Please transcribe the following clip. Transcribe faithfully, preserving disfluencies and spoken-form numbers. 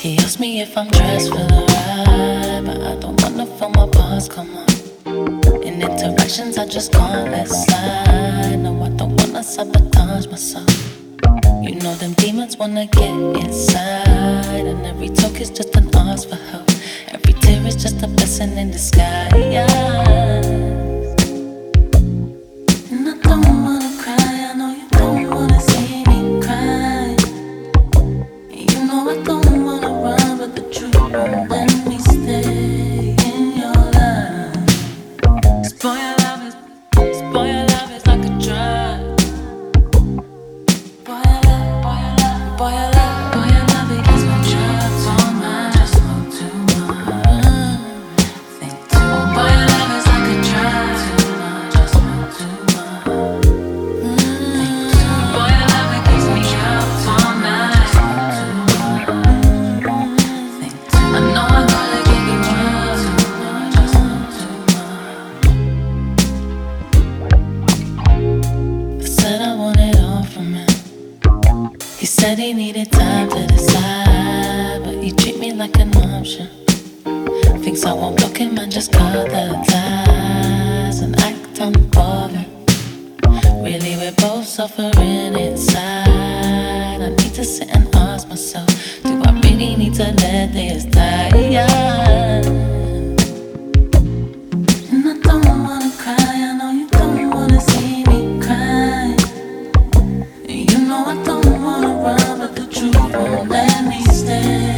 He asked me if I'm dressed for the ride, but I don't wanna feel my bars come on. In interactions, I just can't let slide. No, I don't wanna sabotage myself. You know them demons wanna get inside, and every talk is just an ask for help. Every tear is just a blessing in disguise. And I don't wanna cry, I know you don't wanna see me cry. You know I don't wanna run, but the truth won't let me stay in your life. Spoil your love is, spoil your love is like a drug. Boy, your love, boy, your love, boy, your love, boy, your love it is my drug. So much, just know too much. Think too much. Boy, your love is like a drug. Too much, just know too much. Think too much. Boy, your love it keeps me up all night. Just know too much. Think too much. I know I gotta give you up. Too much, just know too much. I said I want it all from him. He said he needed time to decide, but you treat me like an option. Thinks I won't block him and just cut the ties and act unbothered. Really, we're both suffering inside. I need to sit and ask myself, do I really need to let this die? And I don't wanna cry, I know you don't wanna see me cry. You know I don't wanna run, but the truth won't let me stay.